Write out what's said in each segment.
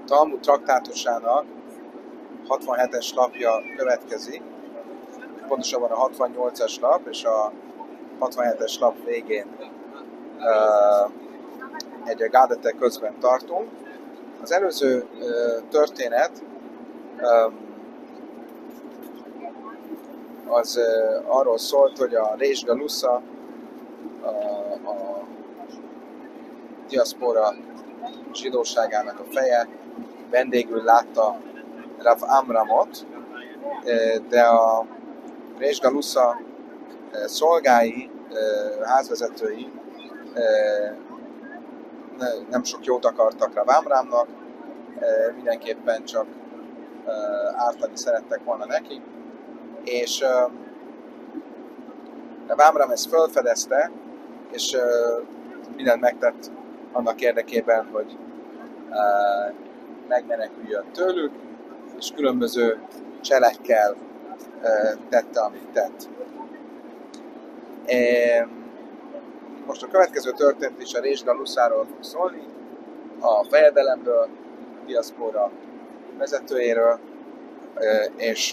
Talmud traktátusának 67-es lapja következik, pontosabban a 68-as lap és a 67-es lap végén egy Gádete közben tartunk. Az előző történet az arról szólt, hogy a Résh Galusza, a diaszpora zsidóságának a feje vendégül látta Rav Amramot, de a Résh Galusza szolgái, házvezetői nem sok jót akartak Rav Amramnak, mindenképpen csak ártani szerettek volna neki, és Rav Amram ezt felfedezte, és mindent megtett annak érdekében, hogy megmeneküljön tőlük, és különböző cselekkel tette, amit tett. Most a következő történet is a Résh Galuszáról fog szólni, a fejedelemről, a diaszpora vezetőjéről, és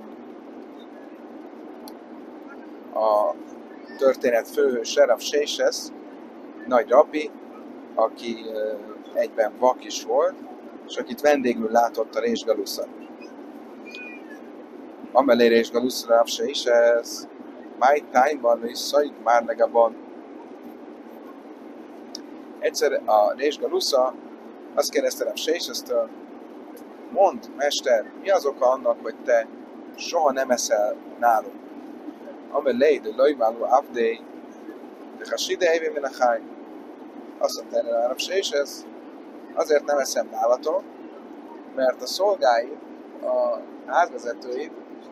a történet főhőse Rav Sheshes, nagy rabbi, aki egyben vak is volt, és akit vendégül látott a Résh Galusza. Amelé Résh Galusza Rav Sheshes, my time van, és szaid már legabban. Egyszer a Résh Galusza azt kérdezte Rav Sheshestől, mondd, mester, mi az oka annak, hogy te soha nem eszel nálunk? Amelé de lojmáló avdei, de hasidei minachai. Azt mondta erre a Rav Sheshes, azért nem eszem nálatok, mert a szolgái, a házvezetői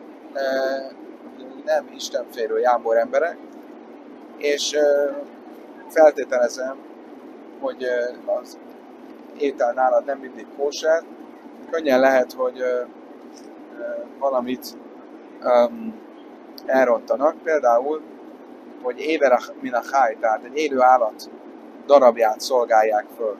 nem istenfélő jámbor emberek, és feltételezem, hogy az étel nálad nem mindig kóser, könnyen lehet, hogy valamit elrontanak, például, hogy éverach minachai, tehát egy élő állat darabját szolgálják föl.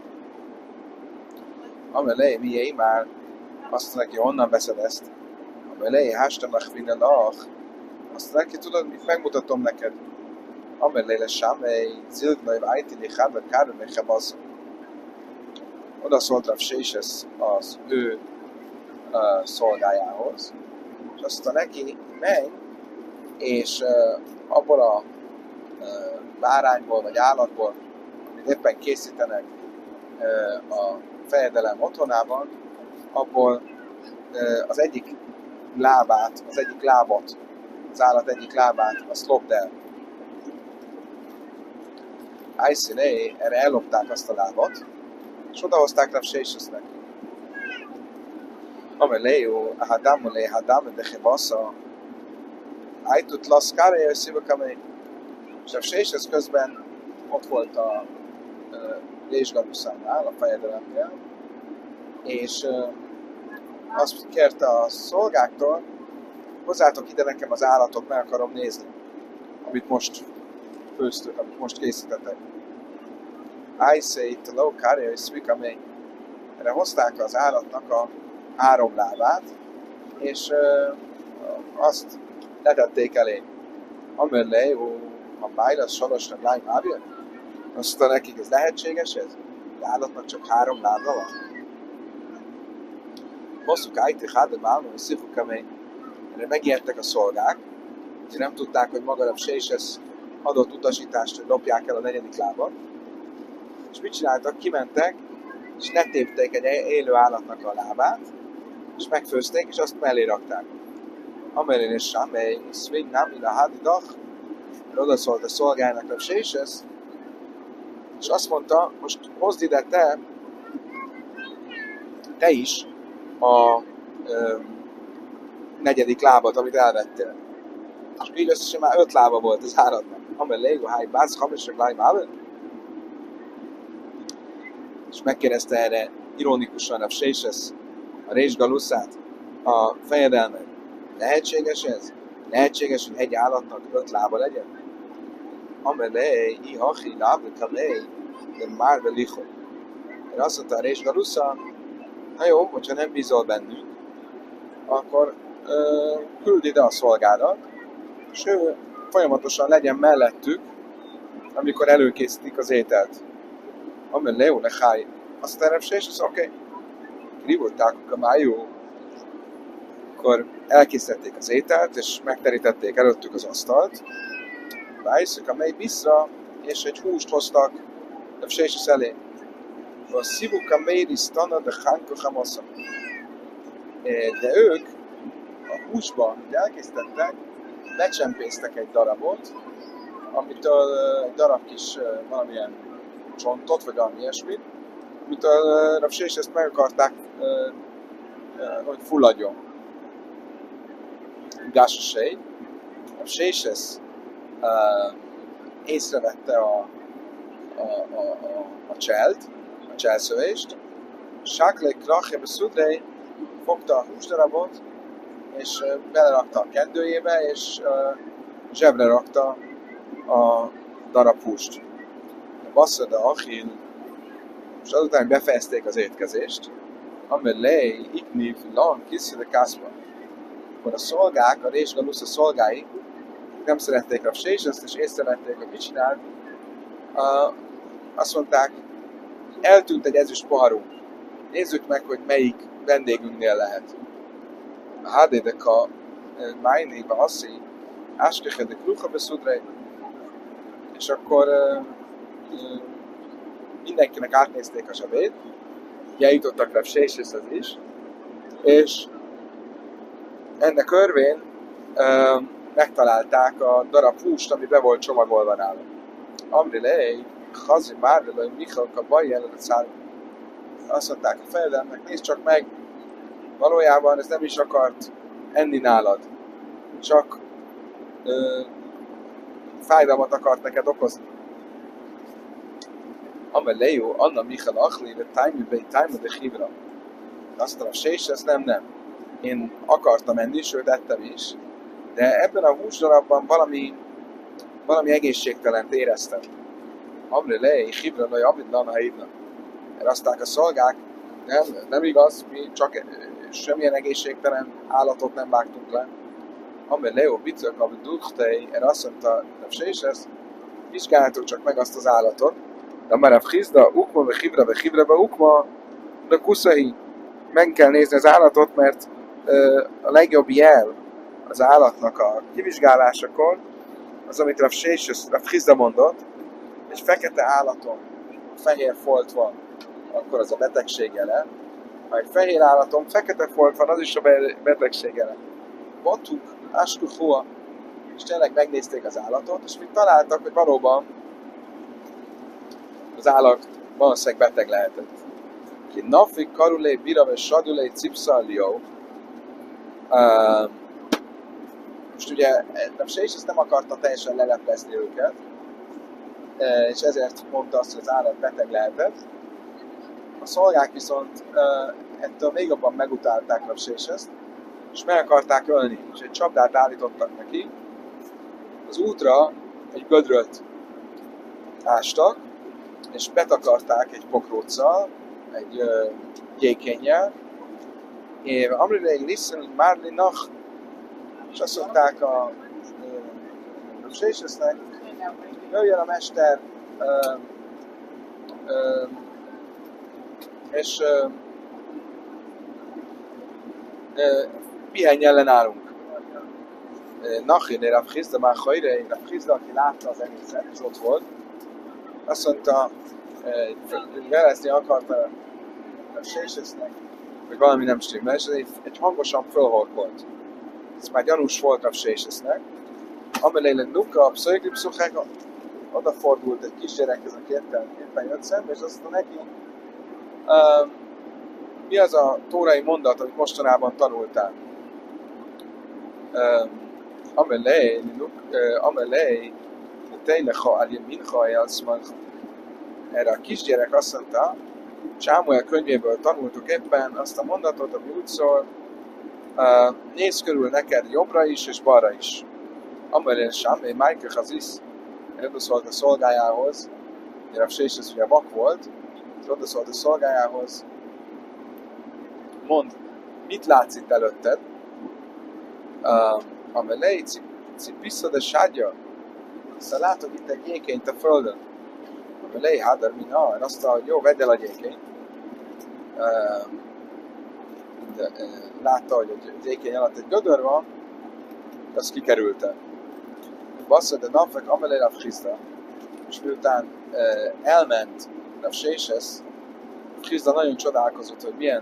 Amelé, mié már, azt neki, honnan veszed ezt? Amelé, hástamach vinelach, azt neki, tudod, mit megmutatom neked? Amelé, lesámely, zilgnai, vájtili, hábe, kármely, hebasz. Oda szólt Rav Sheshes az ő szolgájához, és azt mondta neki, menj, és abból a bárányból, vagy állatból, amit éppen készítenek a fejedelem otthonában, abból az egyik lábát, az állat egyik lábát, azt lopd el. Ájszíné, erre ellopták azt a lábat, és odahozták Rav Sheshesnek. Ameléjú, ahadámulé, hadámé, de chibasza, ájtut laszkára, és szívakamény. És Rav Sheshes közben ott volt a Résh Galuszánál, a fejedelemnél, és azt kérte a szolgáktól, hozzátok ide nekem az állatot, meg akarom nézni, amit most főztök, amit most készítetek. Ájszét, lókárja és szvikamény. Erre hozták az állatnak a 3 lábát, és azt letették elé. Amelé, a májlasz salosnak lány mábja? Azt mondta nekik, ez lehetséges ez? Az állatnak csak 3 lába van? Bosszuk ájti, hádem állom, és szívkamény. Erre megijedtek a szolgák, hogy nem tudták, hogy maga Rav Sheshes adott utasítást, hogy lopják el a 4. lábat. És mit csináltak? Kimentek, és letépték egy élő állatnak a lábát, és megfőzték, és azt mellé rakták. Amelén és Sámely, Szvén nem, ila hádidach, mert oda szólt a szolgájának Rav Sheshes, és azt mondta, most hozd ide te is a 4. lábat, amit elvettél. És így összesen már 5 lába volt az állatnak. Amelé, a háj bász, hamisek lány mábel. És megkérdezte erre ironikusan Rav Sheshes a Résh Galuszát, a fejedelmet. Lehetséges ez? Lehetséges, hogy egy állatnak 5 lába legyen? Amelé, ihachi, lábel, kamé, de már velichol. Mert azt mondta a Résh Galusza, Na jó, hogyha nem bízol bennünk, akkor küld ide a szolgádat, és ő folyamatosan legyen mellettük, amikor előkészítik az ételt. Amen Leo Lechai. Azt a repsés, az oké. Rivulták a májú. Akkor elkészítették az ételt, és megterítették előttük az asztalt. Ráiszük a mely biszra, és egy húst hoztak a repsés elé. A szívuk a méris tana, de hánkohamosza. De ők a húsban, amit elkészítettek, becsempésztek egy darabot, amitől egy darab kis valamilyen csontot, vagy valami ilyesmit, amitől Rapsés ezt meg akarták, hogy fulladjon. Gásasej. Rapsés ezt észrevette a cselt, a cselszövést, Sáklek Krachebe Szudrei fogta a húsdarabot, és belerakta a kendőjébe, és zsebre rakta a darab húst. Basszad a Achil, és azután befejezték az étkezést, amelé ikniv lan kiszede kászba. Akkor a szolgák, a Résgalusza szolgái nem szerették Rapsés ezt, és észrevették, hogy mit csinált. Azt mondták, eltűnt egy ezüst poharunk. Nézzük meg, hogy melyik vendégünknél lehet. A hádédek a májnébe asszi, áskechedek ruha beszudrej, és akkor mindenkinek átnézték a zsebét, eljutottak Rapséshez is, és ennek örvén megtalálták a darab húst, ami be volt csomagolva nála. Amrilei, Hazi Márlelai, Michalka, Bajjelen a szár. Azt mondták a fejedelmnek, nézd csak meg, valójában ez nem is akart enni nálad, csak fájdalmat akart neked okozni. Amelejó, Anna Michal Achli, de Tájmű de Hívra. Azt a Sés, ez nem. Én akartam enni, sőt ettem is, de ebben a húsdarabban valami egészségtelent éreztem. Amelejó, Hívra, Nagy Abidlan, Haidna. Eraszták a szolgák, nem igaz, mi csak semmilyen egészségtelen állatot nem vágtunk le. Amelejó, Bicök, Abidulchtei, erre azt mondta a Sés, ez vizsgáljátok csak meg azt az állatot. De már a Hizda, Ukma, vagy Hivra, Ukma, de Kuszahi. Meg kell nézni az állatot, mert a legjobb jel az állatnak a kivizsgálásakor, az, amit a Hizda mondott, egy fekete állaton fehér folt van, akkor az a betegség jele. Ha egy fehér állaton fekete folt van, az is a betegség jele. Batuk, Askuhua, és tényleg megnézték az állatot, és mit találtak, hogy valóban az állat valószínűleg beteg lehetett. Ki Nafik, Karulé, Birave, Sadulé, Cipszallió. Most ugye Rapsés ezt nem akarta teljesen leleplezni őket, és ezért mondta azt, hogy az állat beteg lehetett. A szolgák viszont ettől még jobban megutálták Rapsést, és meg akarták ölni, és egy csapdát állítottak neki. Az útra egy gödröt ástak, és betakarták egy pokróccal, egy gyékénnyel, és amire listen Márli nach, és azt mondták a Rapsésnek, jöjjön a mester, és pihenjen le nálunk. Nachin, Rav Hizda már hajrei, Rav Hizda, aki látta az egészet, és ott volt, azt mondta, velezni akarta a Sésesznek, hogy valami nem stimmel, és egy hangosan fölhorkolt. Ez már gyanús volt a Sésesznek. Amelejlen Nuka, a Pszöjgripszuchega, odafordult egy kisgyerekhez, aki éppen jött szembe, és azt mondta neki, mi az a tórai mondat, amit mostanában tanultál? Amelej, Tejlecha, Aljemincha, Jelszmancha. Erre a kisgyerek azt mondta, Sámuel könyvéből tanultuk éppen azt a mondatot, ami úgy szól, nézz körül neked jobbra is és balra is. Amelén Sámé, Májke Hazisz, odaszólt a szolgájához, Rav Sésesz ugye vak volt, és odaszólt a szolgájához, mondd, mit látsz itt előtted, amelé cipissza de sádja, aztán látod itt egy gyékényt a földön, amelé hádar mina, azt a jó, vedd el a gyékényt, látta, hogy a gyékény alatt egy gödör van, az kikerülte. Bassza, de napvek amelé Rav Chizda, és miután elment Rav Sheshes, Chizda nagyon csodálkozott, hogy milyen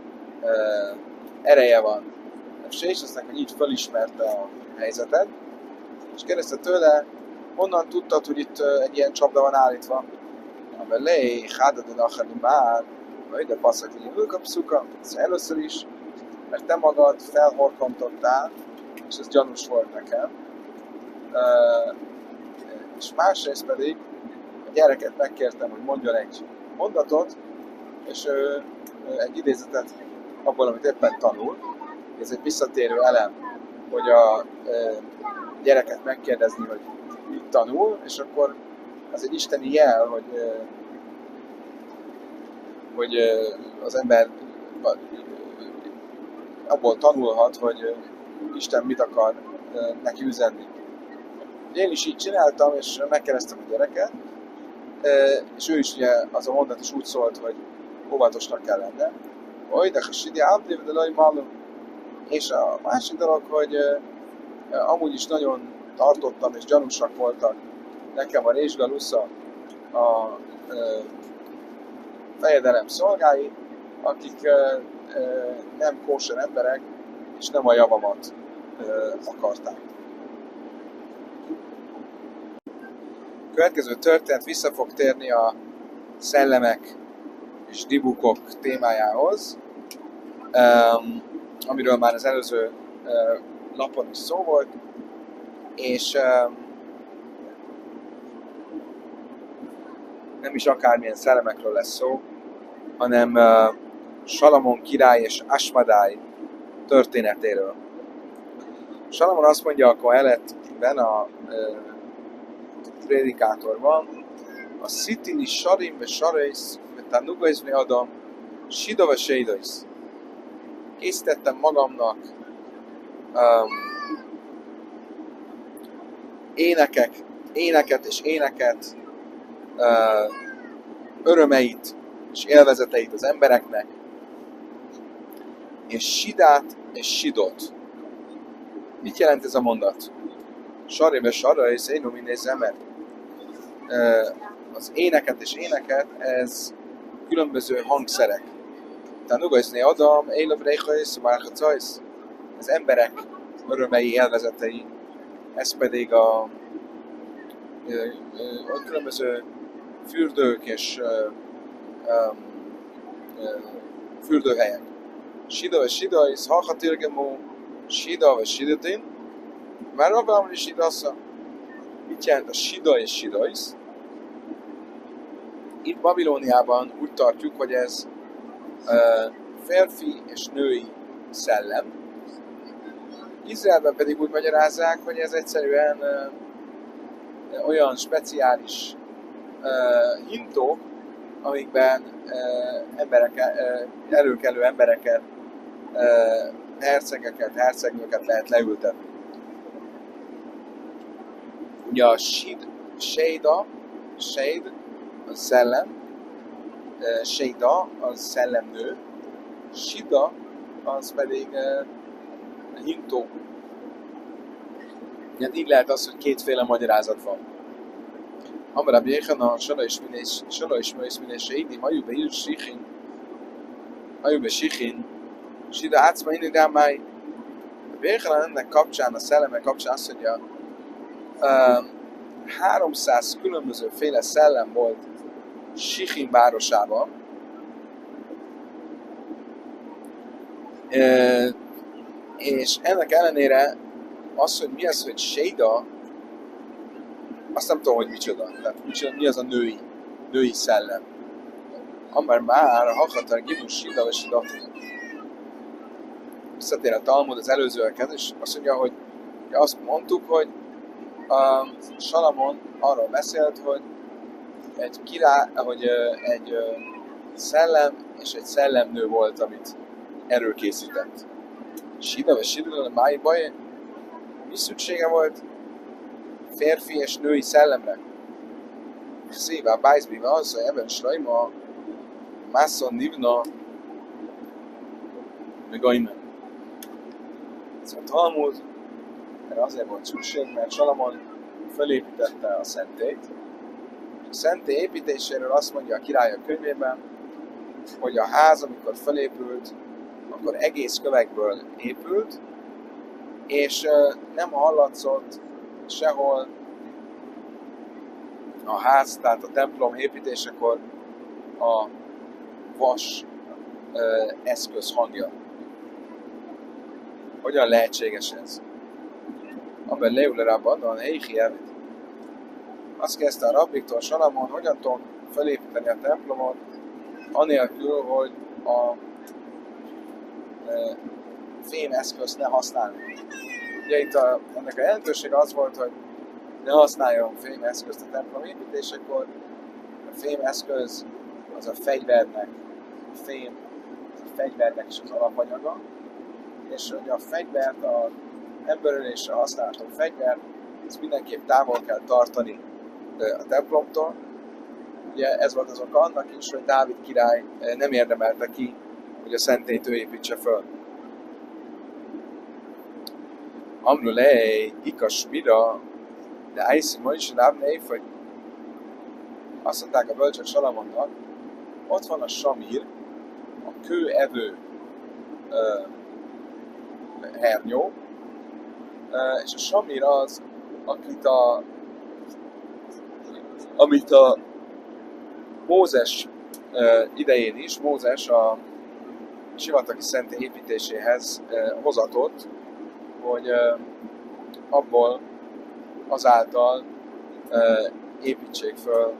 ereje van Rav Sheshesnek, hogy így felismerte a helyzetet, és kérdezte tőle, honnan tudtad, hogy itt egy ilyen csapda van állítva? Amelé, hádad a nachani már, vagy de passzak, hogy ülkapszuka, ez először is, mert te magad felhorkontottál, és ez gyanús volt nekem. És másrészt pedig a gyereket megkértem, hogy mondjon egy mondatot, és egy idézetet abból, amit éppen tanul. Ez egy visszatérő elem, hogy a gyereket megkérdezni, hogy mit tanul, és akkor az egy isteni jel, hogy az ember abból tanulhat, hogy Isten mit akar neki üzenni. Én is így csináltam, és megkérdeztem a gyereket, és ő is ugye az a mondat is úgy szólt, hogy óvatosnak kell lenni. Oly, de sidi ábdi, de laj malum. És a másik dolog, hogy amúgy is nagyon tartottam, és gyanúsak voltak nekem a Rézsgalusza, a fejedelem szolgái, akik nem kóser emberek, és nem a javamat akarták. Következő történet vissza fog térni a szellemek és dibukok témájához, amiről már az előző lapon is szó volt, és nem is akármilyen szellemekről lesz szó, hanem Salamon király és Asmadály történetéről. Salamon azt mondja a Koheletben, a prédikátorban, a szitini sarim ve sarész, ve tanugaiz ve adam, sida ve seidaiz. Készítettem magamnak éneket és éneket, örömeit és élvezeteit az embereknek, és sidát és sidot. Mit jelent ez a mondat? Sarim ve sarész, énu minél zemer. Az éneket és éneket, ez különböző hangszerek. Tanugaizni adam, élöv réhajsz, várhacajsz. Az emberek örömei, élvezetei, ez pedig a különböző fürdők és fürdőhelyek. Sida vagy sidaisz, hachatirgemó, sida vagy sidatin, már rabban is sidasza. Mit jelent a sida és sidaisz? Itt Babilóniában úgy tartjuk, hogy ez férfi és női szellem. Izraelben pedig úgy magyarázzák, hogy ez egyszerűen olyan speciális hintók, amikben előkelő embereket, hercegeket, hercegnőket lehet leültetni. Ugye a Séd, az szellem, Séda, az szellemnő, Sida, az pedig hintó. Így lehet az, hogy kétféle magyarázat van. Amarab Jéhana, Sala is Mősz Sédi, Majube Sichin, Sida Ácma Inidámáj. Jéhana ennek kapcsán, a szellemek kapcsán azt mondja, 300 különbözőféle szellem volt Sichin városában, és ennek ellenére az, hogy mi az, hogy Séda, azt nem tudom, hogy micsoda. Tehát mi az a női szellem. Amár már a Hachatar Gimus Sida vagy Sidati. Visszatér a Talmud az előzőeket, és azt mondja, hogy azt mondtuk, hogy Salamon arról beszélt, hogy egy király, hogy egy szellem és egy szellemnő volt, amit erőkészített. Sida vagy Sidra Máj baj, mi szüksége volt férfi és női szellemre? Szévá bájzbíva az, hogy ebben Slajma Mászon Nivna meg Aimen. Ez a Talmud, erre azért volt szükség, mert Salamon felépítette a szentélyt. A szentély építéséről azt mondja a Királyok könyvében, hogy a ház, amikor felépült, akkor egész kövekből épült, és nem hallatszott sehol a ház, tehát a templom építésekor a vas eszköz hangja. Hogyan lehetséges ez? Abban leülerában a helyi elvét. Azt kezdte a rabbiktól Salamon, hogyan tudom felépíteni a templomot, anélkül, hogy a fém eszközt ne használni. Ugye itt ennek a jelentősége az volt, hogy ne használjon fém eszközt a templom építésekor. A fém eszköz az a fegyvernek, a fém az a fegyvernek is az alapanyaga, és hogy a fegyvert, a emberölésre használható fegyvert, ezt mindenképp távol kell tartani a templomtól. Ugye ez volt az oka annak is, hogy Dávid király nem érdemelte ki, hogy a szentélyt ő építse föl. Amrulej, ikas mira, de Aiszi ma is lábnév, hogy azt mondták a bölcsök Salamonnak, ott van a samír, a kőevő hernyó, és a samír az, amit a Mózes idején is, Mózes a sivatagi szentély építéséhez hozatott, hogy abból azáltal építsék föl,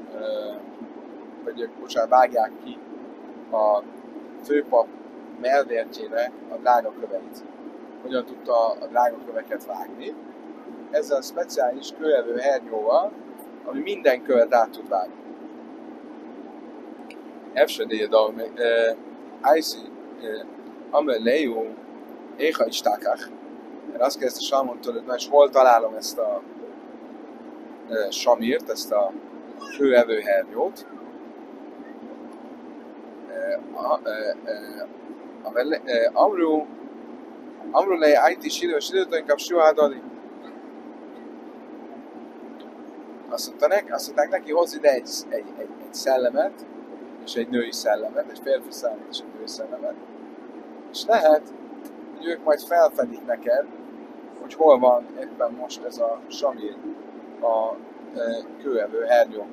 vagy vágják ki a főpap mellvértjének a drágaköveit. Hogyan tudta a drágaköveket vágni? Ezzel a speciális kőevő hernyóval, ami minden követ át tud vágni. Efsedéje dalme, Aiszi, Amelejó, Éha Istákák. Azt kezdte Salmontól, hogy na és hol találom ezt a samírt, ezt a kőevő hernyót. Amrulej Aiti Sidőtőnkap Suhádani. Azt mondták neki, hozz ide egy szellemet, és egy női szellemet, egy férfi szellemet és egy női szellemet. És lehet, hogy ők majd felfedik neked, hogy hol van éppen most ez a samír, a kőevő hernyó.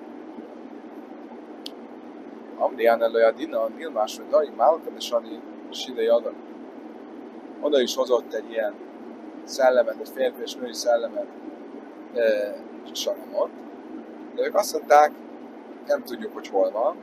Amrián előja Dina, Nilmás, vagy Dai, Málka, de Sani, Sidei adag. Oda is hozott egy ilyen szellemet, egy férfi és női szellemet Salamon. De ők azt mondták, nem tudjuk, hogy hol van.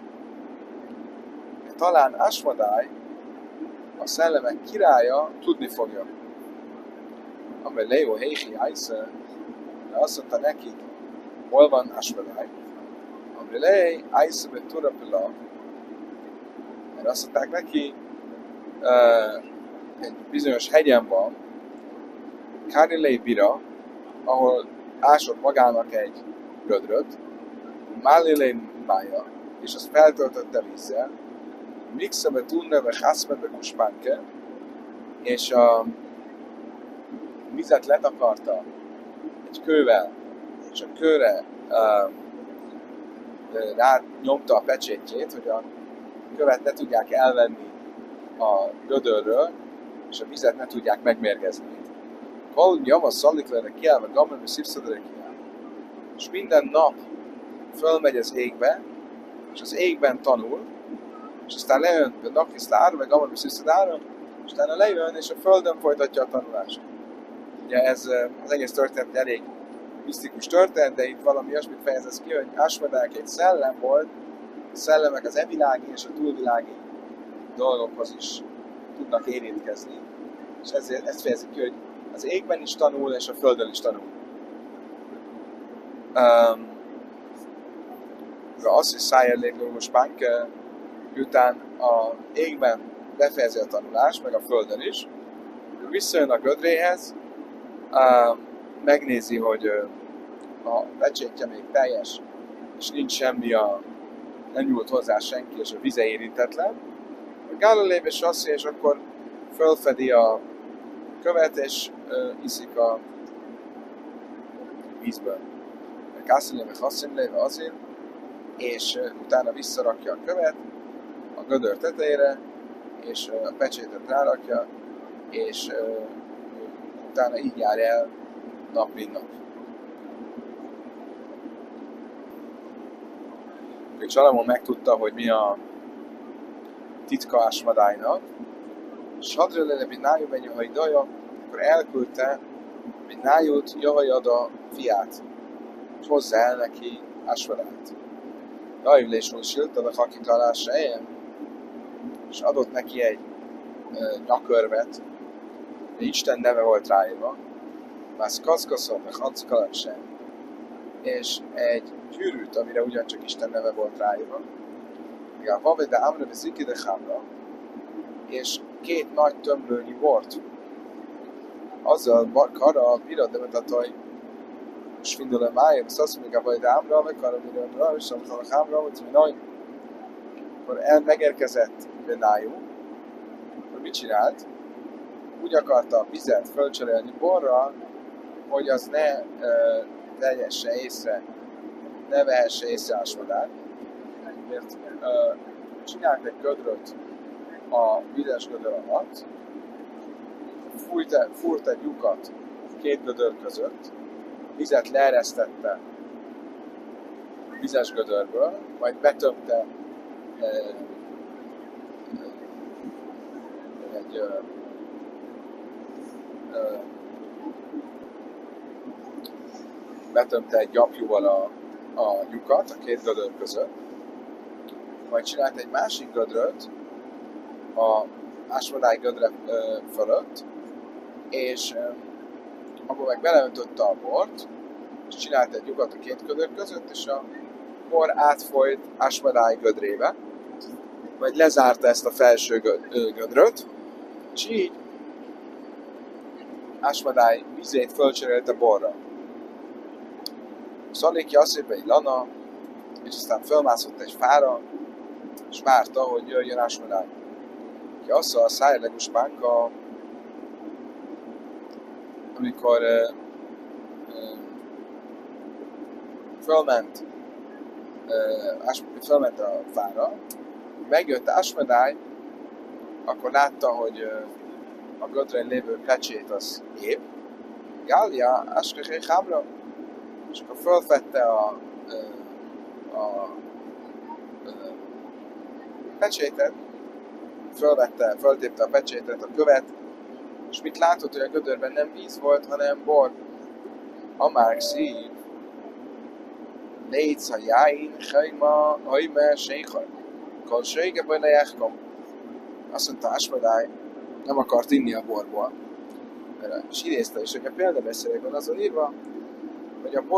Talán Asmadály, a szellemek királya tudni fogja. Amely Leo Heichi Aisze, de azt mondta nekik, hol van Asmadály. Amely Leo Aisze Beturapila, mert azt mondták neki, egy bizonyos hegyen van, Karilei Bira, ahol ásott magának egy gödröt, Málilei Mája, és azt feltöltötte vízzel, Mixabe Tunneve Haszmebe Kuspánke, és a vizet letakarta egy kővel, és a kőre rá nyomta a pecsétjét, hogy a követ ne tudják elvenni a gödörről, és a vizet ne tudják megmérgezni. Kol nyoma szaliklere kiállva, gammelme szívszadere kiáll. És minden nap fölmegy az égbe, és az égben tanul, és aztán lejön a nakisztár, vagy gammelme szívszadára, és utána lejön, és a földön folytatja a tanulást. Ugye ez az egész történet elég misztikus történet, de itt valami olyasmit fejez ki, hogy Asmedák egy szellem volt, a szellemek az evilági és a túlvilági dolgokhoz is tudnak érintkezni, és ezért ezt fejezik ki, hogy az égben is tanul, és a földön is tanul. Azt is szájjellék lógos pánk, miután a égben befejezi a tanulást, meg a földön is, visszajön a gödréhez, megnézi, hogy a pecsétje még teljes, és nincs semmi, nem nyúlt hozzá senki, és a vize érintetlen. A Galilei és Rasszi, és akkor fölfedi a követ, és iszik a vízből. Kászilem és Hasszimlé, azért, és utána visszarakja a követ a gödör tetejére, és a pecsétet rárakja, és utána így jár el nap mint nap. És Salamon megtudta, hogy mi a titka Ásmadájnak, és Hadrölele Binájú Benyuhai Daja, akkor elküldte Binájút Javajada fiát, és hozzá el neki Ásmadájt. Dajülésről silt a hakitalás helyen, és adott neki egy nyakörvet, egy Isten neve volt ráírva, Mász Kaszkaszon, meg Hanckalak sem, és egy gyűrűt, amire ugyancsak Isten neve volt ráírva, a Vavede Amra Bezikide Hamra, és 2 nagy tömlőnyi bort. Azzal Barkara a Birademetatoj, és Findule Májem, Szaszmig a Vavede Amra, meg Kara Birademetatoj, és Samtal Hamra, hogy mi nagy. Akkor megérkezett Benájú, akkor mit csinált? Úgy akarta a vizet fölcserélni borral, hogy az ne vehesse észre, ne vehesse észre Ásmadát. Mert csinált egy gödröt a vizes gödör alatt, fúrt egy lyukat 2 gödör között, vizet leeresztette a vizes gödörből, majd betömte egy gyapjúval a lyukat a 2 gödör között, majd csinált egy másik gödröt a Ásmadály gödre fölött, és abban meg beleöntötte a bort, és csinált egy lyukat a 2 gödör között, és a bor átfolyt Ásmadály gödrébe, majd lezárta ezt a felső gödröt, és így Ásmadály vizét fölcserélte borra. Szalékja azt mondja, egy lana, és aztán fölmászott egy fára, és várta, hogy jöjjön Ásmadály. Ki azt a szájlegos bánka, amikor fölment a fára, megjött Ásmadály, akkor látta, hogy a gödrén lévő pecsét az épp. Gália, Áskechei Hámra, és akkor fölfette a pecsétet, föltépte a pecsétet, a követ, és mit látott, hogy a gödörben nem víz volt, hanem bor. Amár szív, létsz a jáin, hajma, hajme, séjhaj. Kol sége bajna jáhkom. Azt mondta Ásmadály, nem akart inni a borból. És idézte is, hogy a példabeszélekben azon írva, hogy a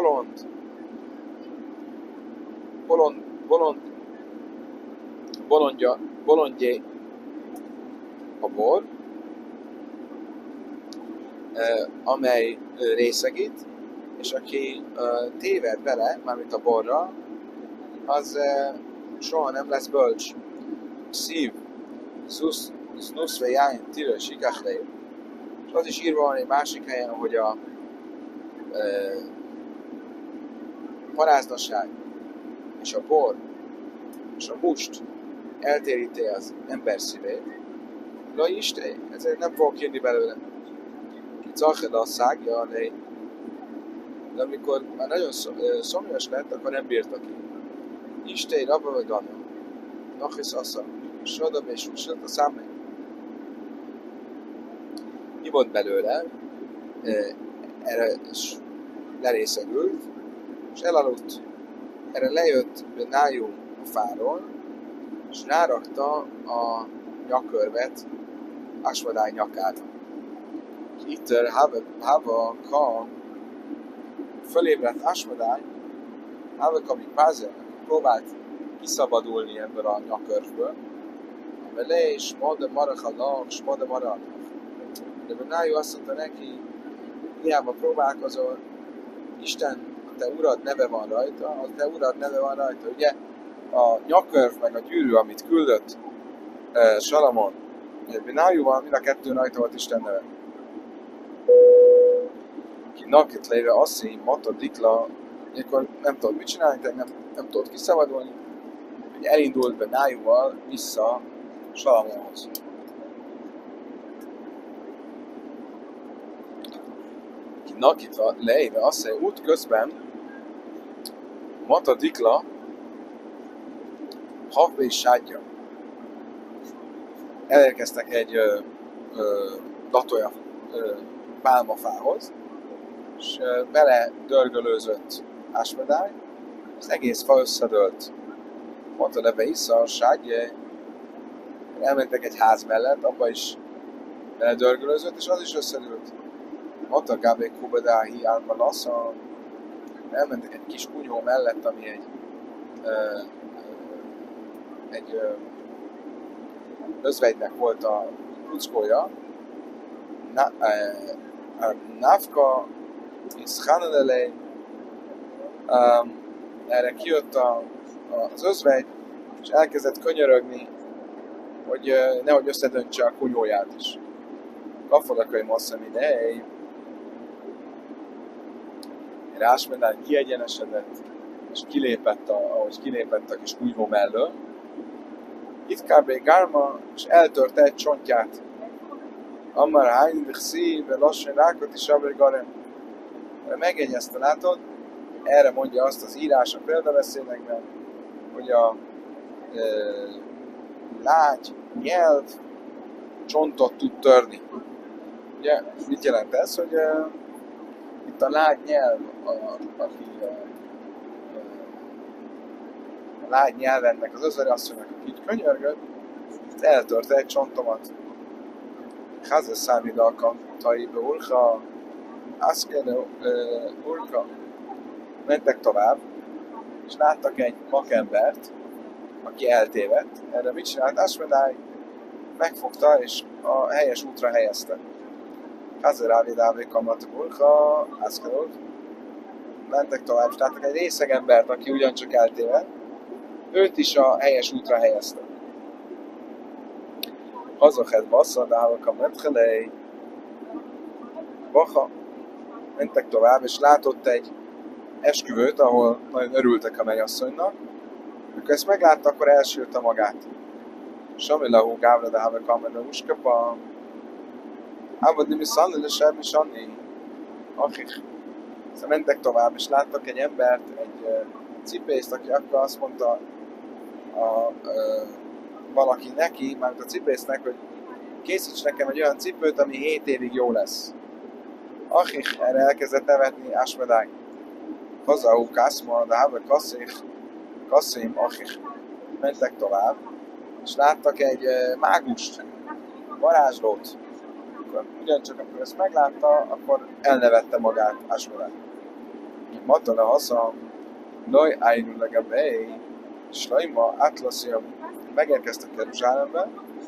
bolondjé a bor, amely részegít, és aki téved vele, mármint a borra, az soha nem lesz bölcs. Szív, znuszve jájn, tira, sikachlé. És az is írva van egy másik helyen, hogy a paráznaság és a bor és a must eltéríti az ember szívét. Na Isten, ezért nem fogok jönni belőle. Kicached a szágja, de amikor már nagyon szomjas lett, akkor nem bírta ki. Isten, rabba meg anna. Nachisz assza. Soda és úsat a számé. Nyivott belőle, erre lerészegült, és elaludt. Erre lejött Benájú a fáról, és rárakta a nyakörvet Ásmadály nyakára. Itt Hava Ka fölébredt Ásmadály, Hava Ka Pázer próbált kiszabadulni ebből a nyakörvből, Amelé, Smode Marachalach, Smode Marach. De Benájú azt mondta neki, hiába próbálkozol, Isten, a te urad neve van rajta, a te urad neve van rajta. Ugye a nyakörv meg a gyűrű, amit küldött Salamon, Benájúval, mind a kettő rajta volt Isten neve. Ki nakit léve asszi, mata dikla, akkor nem tudod mit csinálni, nem tudod kiszabadulni, hogy elindult Benájúval vissza Salamonhoz. Ki nakit léve asszi, út közben mata dikla, Havbe is sádja. Elérkeztek egy datója pálmafához, és bele dörgölőzött Ásmedály, az egész fa összedőlt. Mondta leve vissza, sádje, elmentek egy ház mellett, abba is bele dörgölőzött, és az is összedőlt. Mondta Gábé Kubadáhi Álmalasza, elmentek egy kis kunyhó mellett, ami egy özvegynek volt a kuckója, Návka és Hanelelej, erre kijött az özvegy, és elkezdett könyörögni, hogy nehogy összedöntse a kunyóját is. Kaffalakai masszami, hely! Ásmedály kiegyenesedett, és ahogy kilépett a kis kunyhó mellől, itt kb. Gárma, és eltörte egy csontját. Ammar hányindik szíve lassan rákot is abrigarem. Megjegyezte, látod? Erre mondja azt az írás a példabeszédekben, hogy a lágy nyelv csontot tud törni. Ugye, mit jelent ez, hogy itt a lágy nyelv, aki a lágy nyelvennek az özvegyasszonynak, aki így könyörgött, eltörte egy csontomat. Háze számidalka, taibe urka, aszkele urka. Mentek tovább, és láttak egy vakembert, aki eltévedt. Erre mit csinált? Ásmedály megfogta, és a helyes útra helyezte. Háze rávidávé kamat urka, aszkele urka. Mentek tovább, és láttak egy részeg embert, aki ugyancsak eltévedt. Őt is a helyes útra helyezte. Hazachet bassza, de hálka methelej. Baha. Mentek tovább, és látott egy esküvőt, ahol nagyon örültek a mennyasszonynak. Amikor ezt meglátta, akkor elsírta magát. Samilahú gávra, de hálka amenne uskapa. Ábad nimi szanni, de semmi sanni. Akik. Szóval mentek tovább, és láttak egy embert, egy cipészt, aki akkor azt mondta valaki neki, mármint a cipésznek, hogy készíts nekem egy olyan cipőt, ami 7 évig jó lesz. Akik erre elkezdett nevetni Ásmedály. Hazaú kászma, de hábe kasszim, akik mentek tovább, és láttak egy mágust, varázslót. Ugyancsak amikor ezt meglátta, akkor elnevette magát Ásmedály. Matala haza, Loj ájnulag a bej, Slajma Atlaszia megérkeztek Jeruzsálembe,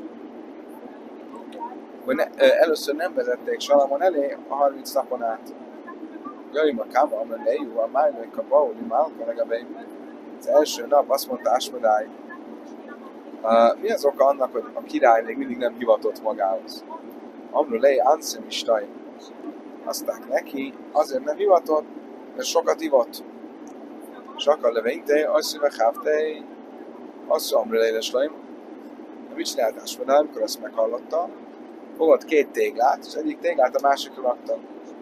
hogy először nem vezették Salamon elé a 30 napon át. Jajma Kama, amen lejú, a májlők a bauli málka legabej. Az első nap azt mondta Ásmedály, mi az oka annak, hogy a király még mindig nem hivatott magához? Amru lej anszem istaj. Azták neki, azért nem hivatott, mert sokat ivott. Sakal leveinte, asszüve hávtej, asszú amru lejles lajm. Mit csinált Ásmedály, amikor azt meghallotta? Fogott 2 téglát, és egyik téglát a másikra rakta.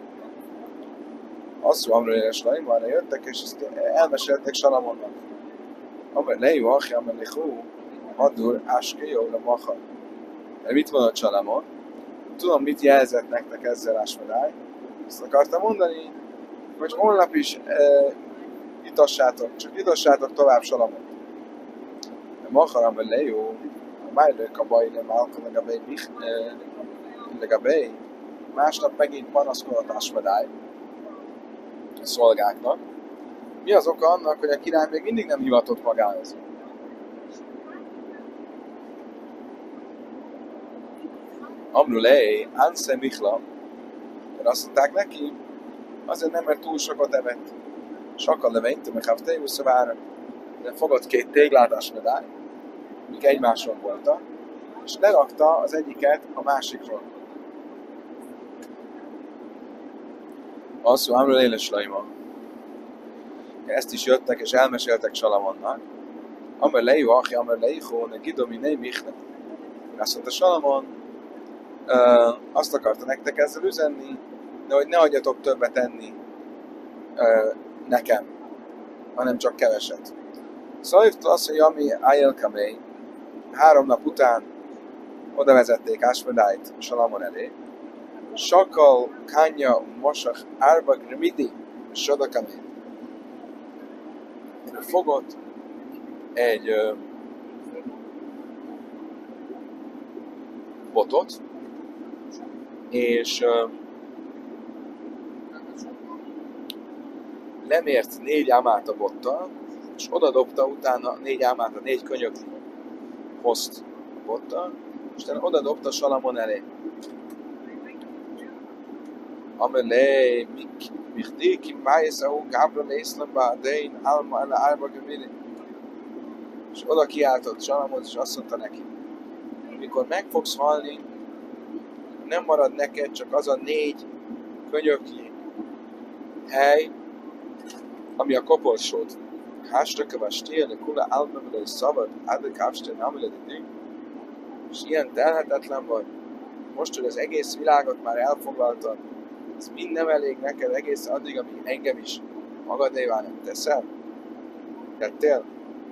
Asszú amru lejles lajm, arra jöttek, és ezt elmesélték Salamonnak. Amr lejú, achi, amr lechú, hadur, áske, jó, le maha. De mit mondott Salamon? Tudom, mit jelzett nektek ezzel Ásmedály. Azt akartam mondani, hogy holnap is itassátok tovább Salamon. De maharam lejú, a májlők a baj, nem állka legabej. Másnap megint panaszkodott Ásmedály a szolgáknak. Mi az oka annak, hogy a király még mindig nem hivatott magához? Amrulei, Anse Michla, mert azt mondták neki, azért nem, mert túl sokat evett. Sokkal leveint, meg hát tévuszavár, de fogott 2 téglát asmedály, mik egymáson voltak, és lerakta az egyiket a másikról. Azt mondja, Amrulei Laima. Ezt is jöttek és elmeséltek Salamonnak. Amrulei Achi, Amrulei Hó, Gidomi Michla. Azt mondta Salamon, azt akarta nektek ezzel üzenni, de hogy ne hagyjatok többet enni nekem, hanem csak keveset. Szóval azt, hogy ami Ayelkamei 3 nap után oda vezették Ásmedájt Salamon elé, Sakal Kanya Mosach Arba Grimidi Sodakamei. Fogott egy botot, és lemért 4 ámát a bottal, és oda dobta utána 4 ámát, a 4 könyökli hozt a bottal, és utána oda dobta Salamon elé. Amelé, Michdi, Májeszau, Gábra, Lészlem, Bádein, Alma, Ela, Árba, Gemini. És oda kiáltott Salamon, és azt mondta neki, mikor meg fogsz halni, nem marad neked csak az a 4 könyökli hely, ami a koporsód. Hástököve stílni, kula álmemele és szabad, ádlik ápstén, ameledidik. És ilyen telhetetlen vagy. Most, hogy az egész világot már elfoglaltad, ez mind nem elég neked egész addig, amíg engem is magadévá nem teszel? Tettél?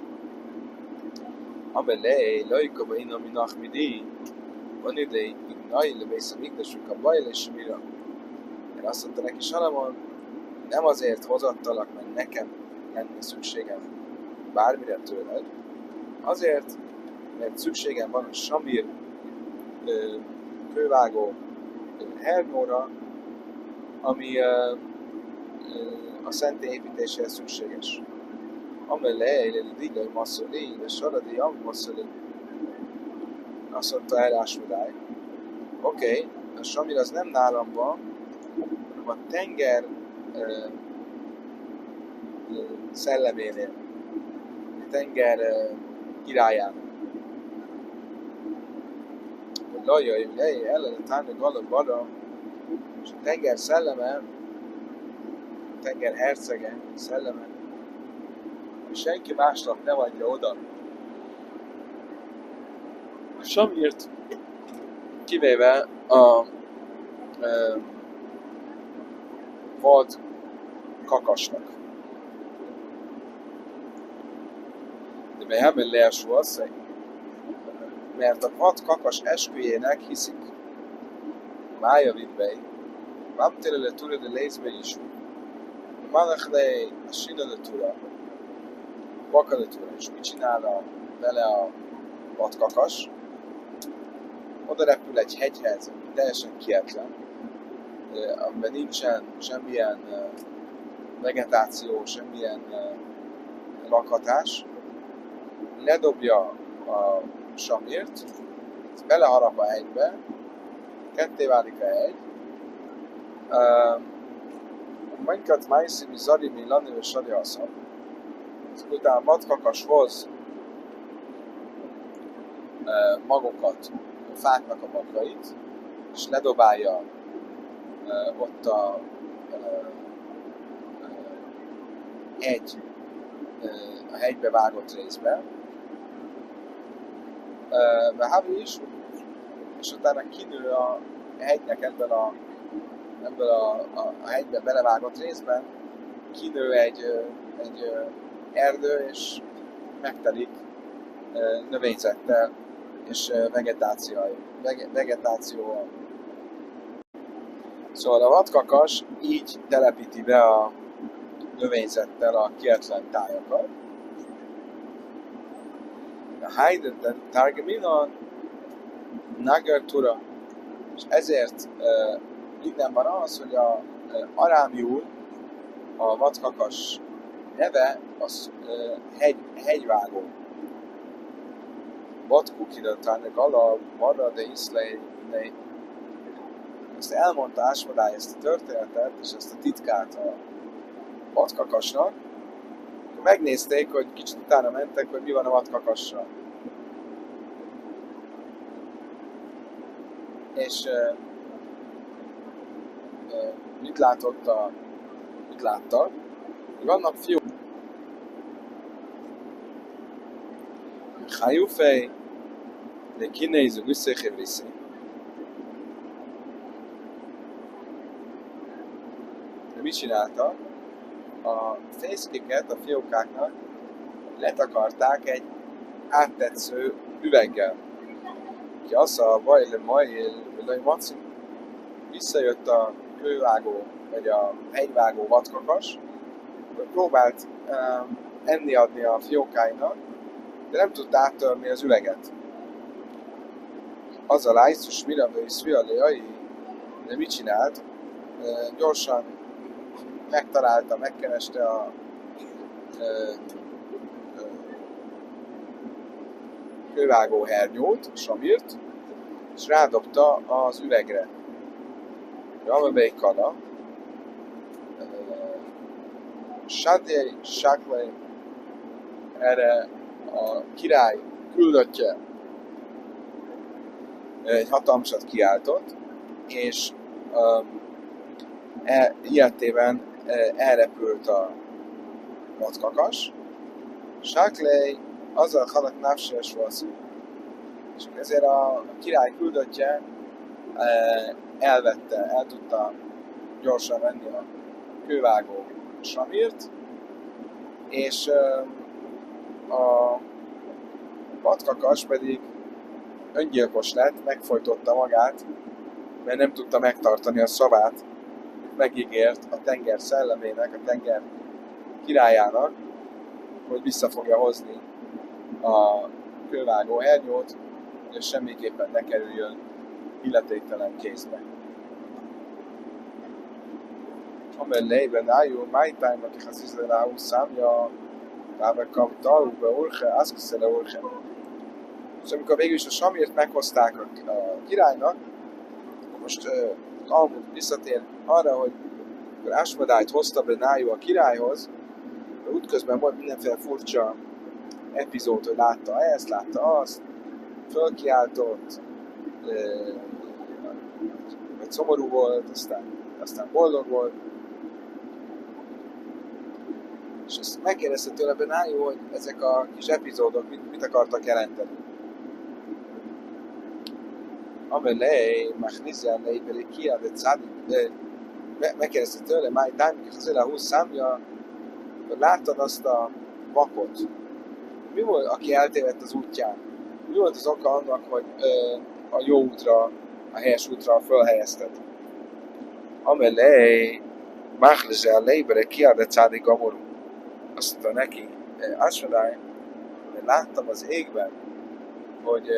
Amelé, lajkaba inami nachmidi, van idei, ignai, levész a mikdesük a bajl és mira. Mert azt mondta neki Salamon, nem azért hozattalak, mert nekem lenne szükségem bármire tőled, azért, mert szükségem van a Samir kővágó hernyóra, ami a szentély építéséhez szükséges. Amelé, Lidai Masszoli, de Saradi Ami Masszoli. Azt mondta erre Ásmedály. Oké, a Samir az nem nálam van, hanem a tenger szelleménél, a tenger királyának. Hogy lajjai, hogy ellene tárni galabara, és a tenger szelleme, a tenger hercege szelleme, és senki másnak nem adja oda. A Samirt kivéve a vad kakasnak. De mely hemen leeső asszony, mert a vad kakas esküjének hiszik. Mája vidbei, vámtére le túra de lézbe is. Manach le a sina le túra, vaka le túra, és mit csinál vele a vad kakas? Oda repül egy hegyhez, teljesen kietlen, amiben nincsen semmilyen vegetáció, semmilyen lakhatás, ledobja a Samirt, beleharap a hegybe, ketté válik a hegy, Mankat Májszimi Zarimi Lannéve Sari Aszab, utána a vadkakas hoz magokat, a fáknak a magvait, és ledobálja ott a hegybe vágott részbe. Hávi is, és utána kinő a hegynek ebből a hegybe belevágott részben, kinő egy erdő, és megtelik növényzettel és vegetációval. Szóval a vadkakas így telepíti be a növényzettel a kietlen tájakat. A Haydn Targeminon Nagar Tura, és ezért innen van az, hogy a arámiul a vadkakas neve az hegyvágó. Vadkukidatárnak ala marra de iszlei Azt elmondta Ásvadály ezt a történetet, és ezt a titkát a vadkakasnak, akkor megnézték, hogy kicsit utána mentek, hogy mi van a vadkakassal. És mit látta, hogy vannak fiúk. Hajufej, de kinéző visszahéviszi. De mit csinálta? A fészkéket a fiókáknak letakarták egy áttetsző üveggel. Ki az a bajle majél, vagy maci, visszajött a kővágó, vagy a hegyvágó vadkakas, próbált enni adni a fiókáinak, de nem tudta áttörni az üveget. Az a lájszus mirabő is fialéai, de mit csinált? Gyorsan megtalálta, megkereste a kővágó hernyót, Samirt, és rádobta az üvegre. Ramabély Kala, Sadjai Saklai, erre a király küldöttje egy hatalmasat kiáltott, és ilyetében elrepült a vadkakas. Saklai azzal halak návses volt, és ezért a király küldöttje el tudta gyorsan venni a kővágó Samirt, és a vadkakas pedig öngyilkos lett, megfojtotta magát, mert nem tudta megtartani a szavát, megígért a tenger szellemének, a tenger királyának, hogy vissza fogja hozni a kővágó hernyót, és semmiképpen ne kerüljön illetéktelen kézbe. Amellében álljon, májtájnak és az izraelú számja, tábekam talukbe urche, aszkiszele urche. És amikor végül is a Samirt meghozták a királynak, most Talmud visszatér arra, hogy amikor Ásvadályt hozta be Nájú a királyhoz, útközben volt mindenféle furcsa epizód, hogy látta ezt, látta azt, fölkiáltott, vagy szomorú volt, aztán boldog volt. És ezt megkérdezte tőle Benájú, hogy ezek a kis epizódok mit akartak jelenteni. Amelé, Machnizia, Leibeli, Kia, de Cádik, megkérdezte tőle, Máj Tájmik, az éle 20 számja, hogy láttad azt a vakot. Mi volt, aki eltévedt az útján? Mi volt az oka annak, hogy a jó útra, a helyes útra fölhelyezted? Amelé, Machnizia, Leibeli, Kia, de Cádik, Amorú. Azt mondta neki, Ásvadály, láttam az égben, hogy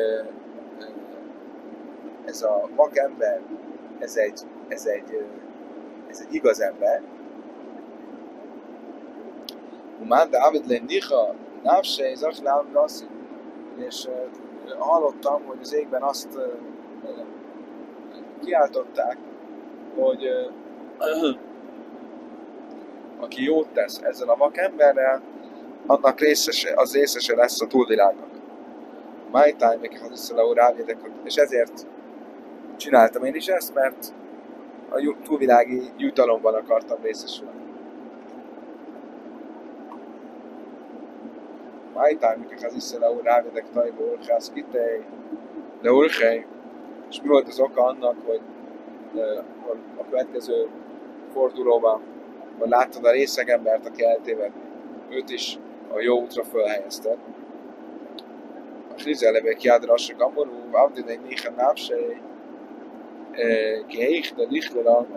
ez a vakember, ez egy igaz ember. Umán Dávid le Nicha, Návsej, Zachlám, Rassi. És hallottam, hogy az égben azt kiáltották, hogy aki jót tesz ezzel a vakemberrel, annak részese lesz a túlvilágnak. Májtáj, meg az összeleó rávédek, és ezért csináltam én is ezt, mert a túlvilági jutalomban akartam részesülni. Májtáj, meg az összeleó rávédek, tajba urchász kitej, de urchej, és mi volt az oka annak, hogy a következő fordulóban, hogy láttad a részegembert, aki eltévedt, őt is a jó útra fölhelyezted. A Hrizelebe kiádra se gamorú, avdin egy néha návsej, geich, de lichtel alma.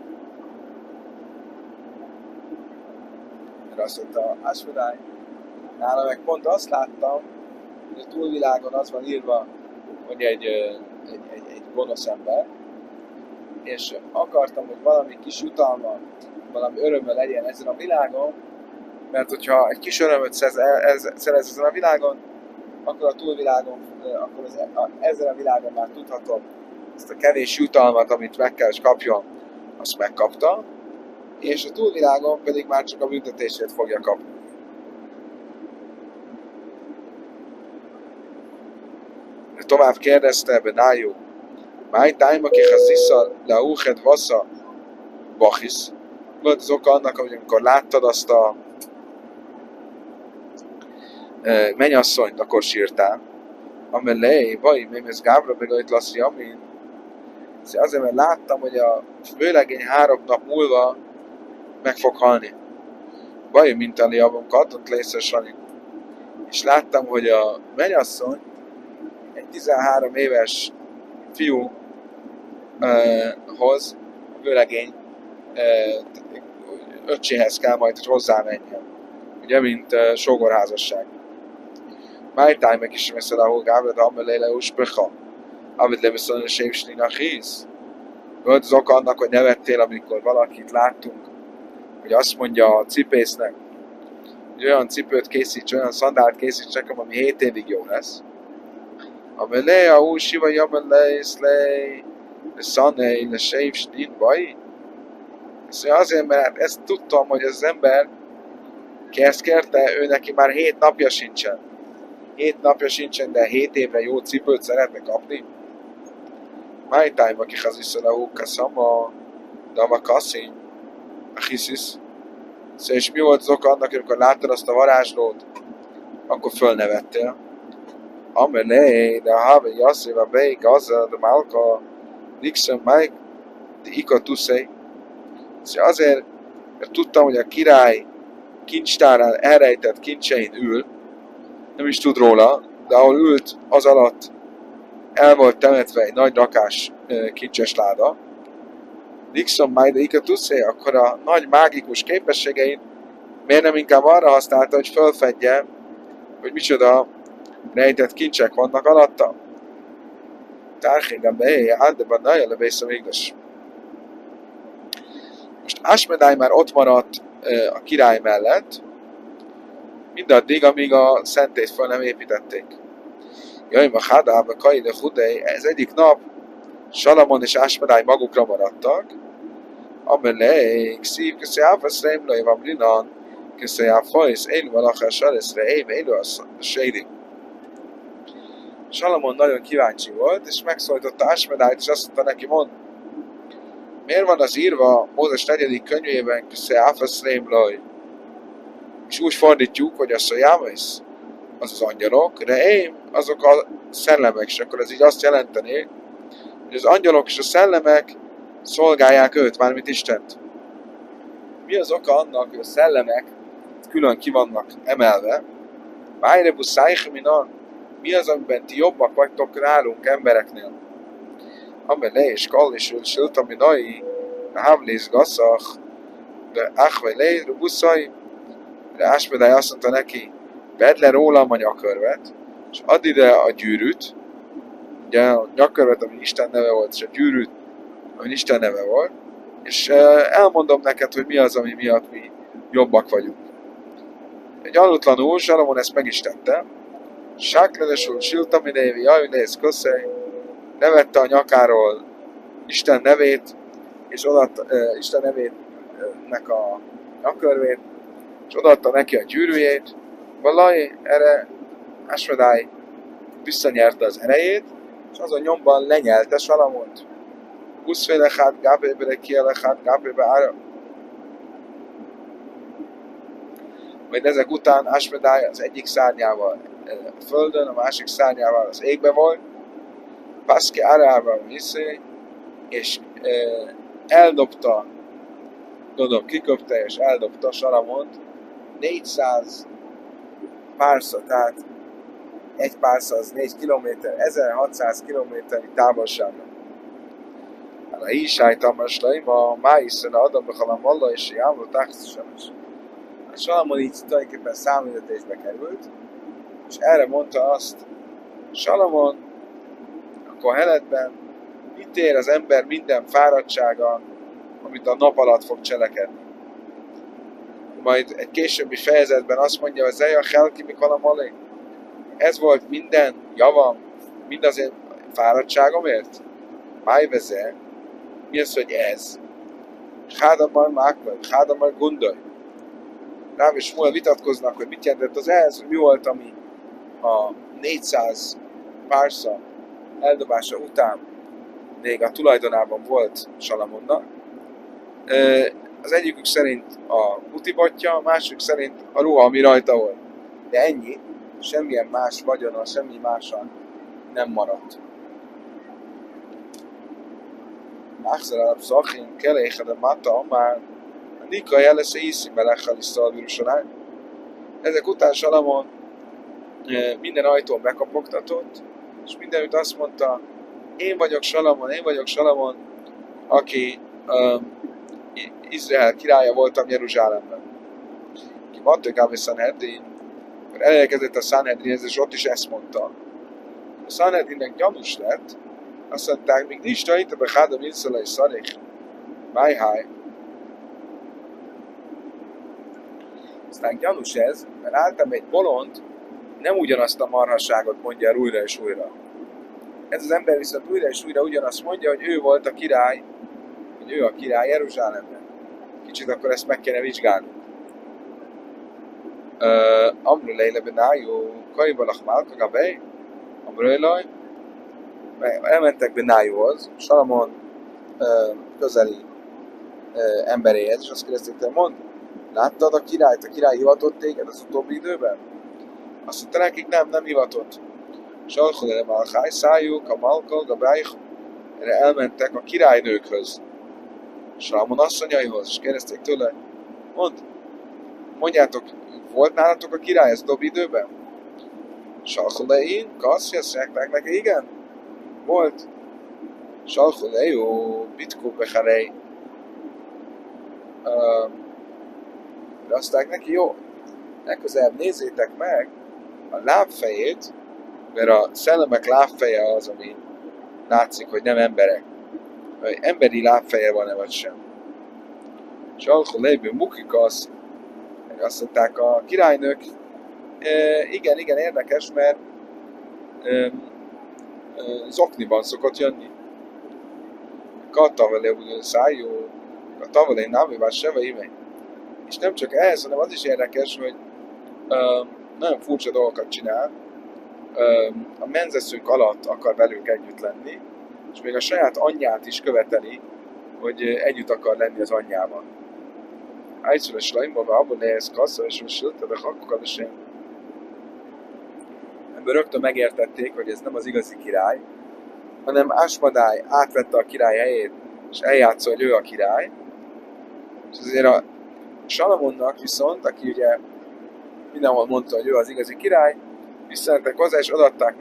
Mert azt mondta Ásvadály, nála meg pont azt láttam, hogy a túlvilágon az van írva, hogy egy gonosz ember, és akartam, hogy valami kis jutalma, valami örömmel legyen ezen a világon, mert hogyha egy kis örömöt szerez ezen a világon, akkor a túlvilágon, akkor ezen a világon már tudhatom, ezt a kevés jutalmat, amit meg kell kapjon, azt megkapta, és a túlvilágon pedig már csak a büntetését fogja kapni. Tovább kérdezte Benájú, máj tájma ki hazissza leúched vassza bachisz. Volt az oka annak, hogy amikor láttad azt a mennyasszonyt, akkor sírtál. Amelé, vaj, mémez Gábra begajt lassi amin. Azért, mert láttam, hogy a vőlegény 3 nap múlva meg fog halni. Vaj, mint Ali abban katott lészesani. És láttam, hogy a mennyasszony egy 13 éves fiúhoz, a vőlegény öccséhez kell majd, hogy hozzámenjen. Ugye, mint sógorházasság. Májtáj meg is meszel, ahol Gábred Amelele Uspecha. Amit leviszont a Sévsnina Hisz. Volt az oka annak, hogy nevettél, amikor valakit láttunk, hogy azt mondja a cipésznek, hogy olyan cipőt készíts, olyan szandált készíts nekem, ami 7 évig jó lesz. Amelé a úsi vagy amelé szlej, szanei, le Sévsnin baj. Azért, mert ezt tudtam, hogy az ember, ki ezt kérte, ő neki már 7 napja sincsen. 7 napja sincsen, de 7 évre jó cipőt szeretne kapni. Májtájma ki hazissza le húkaszama, de a kasszín, a hiszisz. Szóval és mi volt az oka annak, amikor láttad azt a varázslót, akkor fölnevettél. Amelé, de a haver jasszéva beig azzal, de málka, nixon meg, de ikatuszé. Szóval azért, mert tudtam, hogy a király kincstárán elrejtett kincsein ül, nem is tud róla, de ahol ült, az alatt el volt temetve egy nagy rakás kincses láda. Nixon majd ikatuszé, akkor a nagy mágikus képességein miért nem inkább arra használta, hogy fölfedje, hogy micsoda rejtett kincsek vannak alatta. Tárhéga beé, áldeba naja levész a végdes. Most Ásmedály már ott maradt a király mellett, mindaddig, amíg a szentét föl nem építették. Jaj, ma hádába, kaide hudei, ez egyik nap Salamon és Ásmedály magukra maradtak, amelé, szív, köszönj áfaszreim, laj van blinan, köszönj áfajsz, élu valakás sareszre, élu a séri. Salamon nagyon kíváncsi volt, és megszólította Ásmedályt, és azt mondta neki, mond, miért van az írva Mózes 4. könyvében, köszönj áfaszreim, laj, és úgy fordítjuk, hogy azt a jámész, az az angyalok, reém, azok a szellemek, és akkor ez így azt jelenteni, hogy az angyalok és a szellemek szolgálják őt, mármint Istent. Mi az oka annak, hogy a szellemek külön ki vannak emelve? Májrebu szájheminan, mi az, amiben ti jobbak vagytok nálunk embereknél? Amelé és kall és ült, ami nai, hávlész gasszach, de áhvelé, rubuszai, de Ásmedály azt mondta neki, vedd le rólam a nyakörvet, és add ide a gyűrűt, ugye a nyakörvet, ami Isten neve volt, és a gyűrűt, ami Isten neve volt, és elmondom neked, hogy mi az, ami miatt mi jobbak vagyunk. Egy aludtlanul Salamon ezt meg is tette, Sáklenesül Siltaminévi, Jajnész Köszej, nevette a nyakáról Isten nevét, és odaadta Isten nevének a nyakörvét, és odaadta neki a gyűrűjét. Valaj, erre Ásmedály visszanyerte az erejét, és azon nyomban lenyelte Salamont. Buszfélechát, gábébere, kielechát, gábébe ára. Majd ezek után Ásmedály az egyik szárnyával a földön, a másik szárnyával az égbe volt, Paszke árával viszé, és eldobta, tudom, kiköpte és eldobta Salamont 400 pársza, tehát egy pársza az 4 kilométer, 1600 kilométeri távolságra. A Ísájtam a Slaima, Májszön a Adambehalam Valla és Jámló Táxisamos. A Salamon így tulajdonképpen számüzetésbe került, és erre mondta azt Salamon a Koheletben, mit ér az ember minden fáradtsága, amit a nap alatt fog cselekedni. Majd egy későbbi fejezetben azt mondja, hogy Zeja Helki Mikalamalé, ez volt minden javam, mindazért fáradtságomért? Májveze, mi az, hogy ez? Hádamar mákvaj, hádamar gondolj. Ráv és Shmuel vitatkoznak, hogy mit jelentett az ez, mi volt, ami a 400 pársza eldobása után még a tulajdonában volt Salamonnak. Az egyikük szerint a utibotja, a másik szerint a ruha, ami rajta volt. De ennyi, semmilyen más vagyona, semmi mással nem maradt. Achzer alap szachim, keléhed a mata, már a Nika jelese iszi melechel is szalvírusonál. Ezek után Salamon minden ajtón bekapogtatott, és mindenütt azt mondta, én vagyok Salamon, aki Izrael királya voltam Jeruzsálemben. Ki Mattögávé Sanhedrin, elérkezett a Sanhedrinhez, és ott is ezt mondta. A Sanhedrinnek gyanús lett, azt mondták, még nincs itt, be Hádam Ilszala és Szarich, Májháj. Aztán gyanús ez, mert általában egy bolond nem ugyanazt a marhasságot mondja újra és újra. Ez az ember viszont újra és újra ugyanazt mondja, hogy ő volt a király, hogy ő a király Jeruzsálemben. Kicsit akkor ezt meg kéne vizsgálni. Amru leile benájú, kaibalach málka gabej, amru leilaj, elmentek Benájúhoz, Salamon közeli emberéhez, és azt kérdezték, te mondd, láttad a királyt? A király hivatott téged az utóbbi időben? Azt mondta nekik, nem hivatott. Salchol ele malcháj, szájuk, a malkal, gabájh, erre elmentek a királynőkhöz, Salamon asszonyaihoz, és kérdezték tőle, mondjátok, volt nálatok a király az utóbbi időben? Salchol ele én, kasz, azt mondják neki, igen, volt. Salchol ele jó, bitkó becharej. De azt neki, jó, legközelebb nézzétek meg a lábfejét, mert a szellemek lábfeje az, ami látszik, hogy nem emberek. Vagy emberi lábfeje van-e vagy sem. Salchol ele mukikasz, azt mondták a királynők, igen, érdekes, mert zokniban szokott jönni. Kattavelé szájú, kattavelé námivás seve ime. És nem csak ez, hanem az is érdekes, hogy nagyon furcsa dolgokat csinál. A menzeszünk alatt akar velünk együtt lenni, és még a saját anyját is követeli, hogy együtt akar lenni az anyjával. Ájszüles lajmba, abban nehez kassa, és most jötted a hakkukal, és ebből rögtön megértették, hogy ez nem az igazi király, hanem Ásmadály átvette a király helyét, és eljátsza, hogy ő a király. És azért a Salamonnak viszont, aki ugye mindenhol mondta, hogy ő az igazi király, visszajöttek hozzá, és odaadtak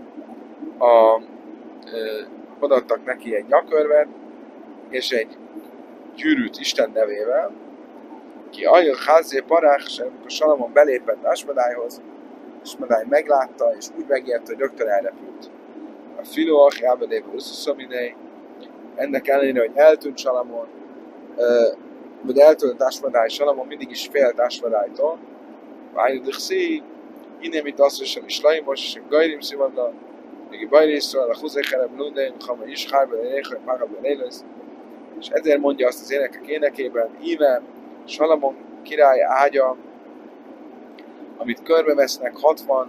neki egy nyakörvet, és egy gyűrűt Isten nevével, ki Ajel Házé Parák, és amikor Salamon belépett Ásmadályhoz, Ásmadály meglátta, és úgy megérte, hogy rögtön elrepült. A Filóach Jábedébe Uszuszominei, ennek ellenére, hogy eltűnt Salamon, vagy eltűnt Ásmadály, Salamon mindig is félt Ásmadálytól. Vájudixi, innen itt azt is Lajmos, és Gajrim Szivadla, még Bajrészről, a Huzékerem Lundeim, Hama Ishárben, Énekre, Mágabban Élősz, és ezért mondja azt az énekek énekében, íme Salamon király ágya, amit körbevesznek 60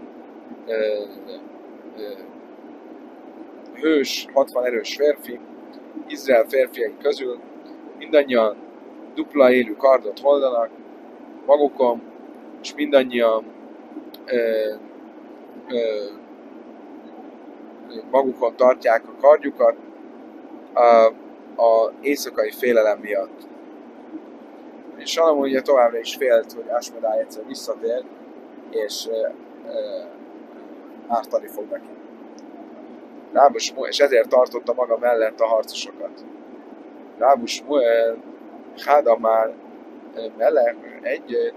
hős, 60 erős férfi, Izrael férfiai közül, mindannyian dupla élő kardot hordanak magukon, és mindannyian magukon tartják a kardjukat a éjszakai félelem miatt. És Salamon ugye továbbra is félt, hogy Ásmadály egyszer visszatér, és ártani fog neki. Rába Shmuel, és ezért tartotta maga mellett a harcosokat. Rába Shmuel, Hádamár, Melech, együtt.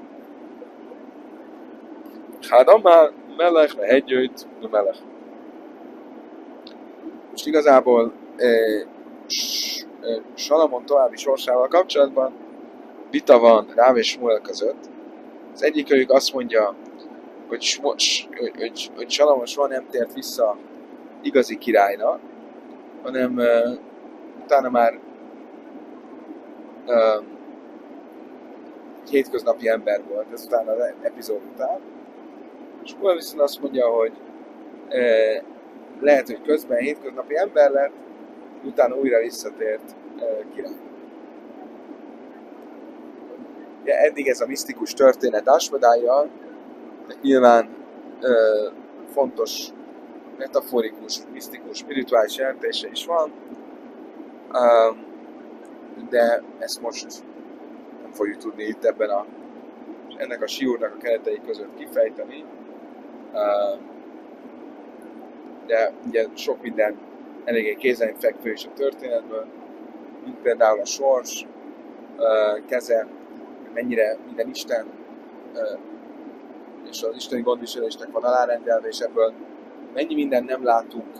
Hádamár, Melech, együtt, Melech. Most igazából Salamon további sorsával kapcsolatban vita van Ráv és Shmuel között. Az egyikőjük azt mondja, hogy Salamon soha nem tért vissza igazi királynak, hanem utána már hétköznapi ember volt, ez utána az epizód után. És akkor viszont azt mondja, hogy lehet, hogy közben hétköznapi ember lett, utána újra visszatért király. Ja, eddig ez a misztikus történet Ashvadályjal, nyilván fontos, metaforikus, misztikus, spirituális jelentése is van, de ezt most nem fogjuk tudni itt ebben ennek a siúrnak a keretei között kifejteni, de ugye sok minden eléggé kézenfekvő is a történetből, mint például a sors keze, mennyire minden Isten és az isteni gondviselésnek van alárendelve, és ebből mennyi minden nem látunk,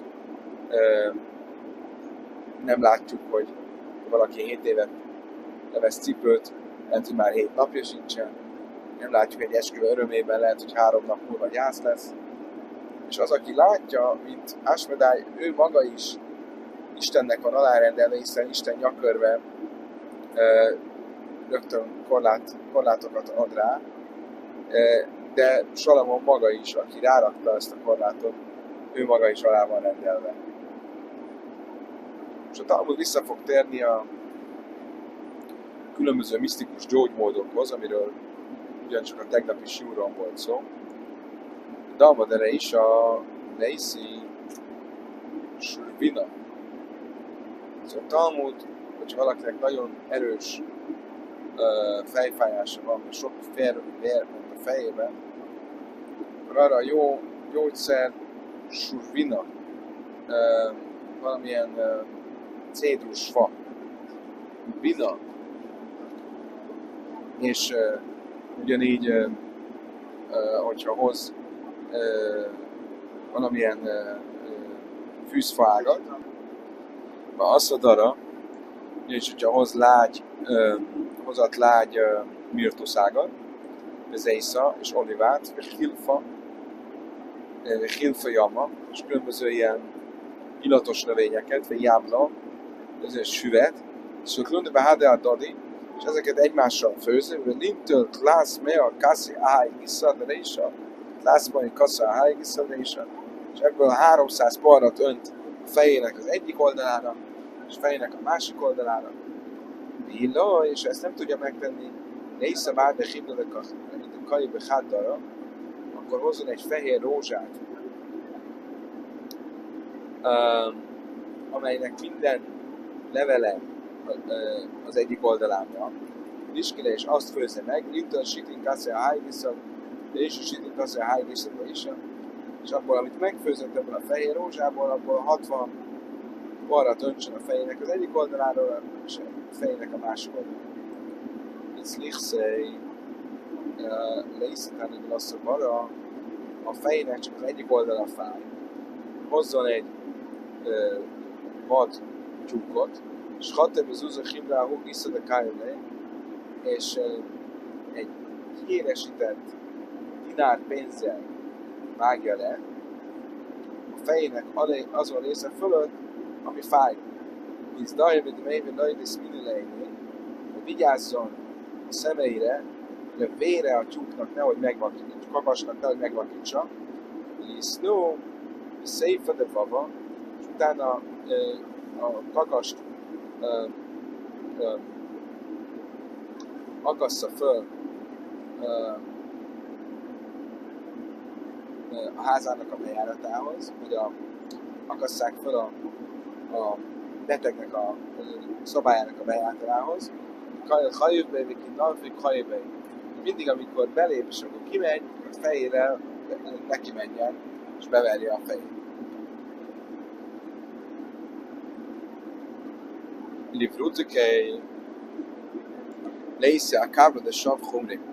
nem látjuk, hogy valaki 7 évet levesz cipőt, lehet, hogy már 7 napja sincsen, nem látjuk egy esküvő örömében, lehet, hogy 3 nap múlva gyász lesz, és az, aki látja, mint Ashvadály, ő maga is Istennek van alárendelve, hiszen Isten nyakörve rögtön korlátokat ad rá, de Salamon maga is, aki rárakta ezt a korlátot, ő maga is alá van rendelve. És a Talmud vissza fog térni a különböző misztikus gyógymódokhoz, amiről ugyancsak a tegnapi siúron volt szó. Dalmadere is a Leiszi Shurvina. Ez a Talmud, hogyha valakinek nagyon erős fejfájása van, vagy sok vér a fejében, akkor arra a jó gyógyszer Shurvina, valamilyen cédrusfa, vina, és ugyanígy, hogyha hoz valamilyen fűzfaágat, vagy aszadara, és hogyha hozat lágy mirtuszágat, zeisza és olivát, és hilfa jama, és különböző ilyen illatos növényeket, vagy jábla, ez süvet, és a klundebe hadeadadi, és ezeket egymással főzni, hogy lintől klász mea kaszi áj iszadrésa, klászmai kasza áj iszadrésa, és ebből 300 parrat önt a fejének az egyik oldalára, és fejének a másik oldalára. Villa, és ezt nem tudja megtenni, Leisza bárde hibdelek a kajbe hátdara, akkor hozzon egy fehér rózsát, amelynek minden levele az egyik oldalán van. Viskile, és azt főzze meg, Linton sitin kassze a hájviszat, de is a sitin kassze a hájviszatba is, és abból, amit megfőzött ebből a fehér rózsából, abból 60 varrat öntsön a fejének az egyik oldaláról, és a fejének a másik oldaláról. Itt lichszei, leiszetálni lassza bara, a fejének csak az egyik oldala fáj. Hozzon egy vad tyúkot, és hattebb az úzza himráhú iszad a kájolé, és egy kiéresített dinár pénzzel vágja le a fejének azon része fölött, ami fáj. Hisz dajjabid mélyben dajdisz minilejni, hogy vigyázzon a szemeire, hogy a vére a tyúknak nehogy megvakítsa, a kakasnak nehogy megvakítsa, hisz no, széfa de baba, és utána a kakast akassza föl a házának a bejáratához, hogy akasszák föl a betegnek a szobájának a bejáratához. Hajövbe, viki nalfik, hajövbe. Mindig, amikor belép, és akkor kimegy, a fejére neki menjen, és beverje a fejét. Livrutikei Leiszi a kábla de sav humri.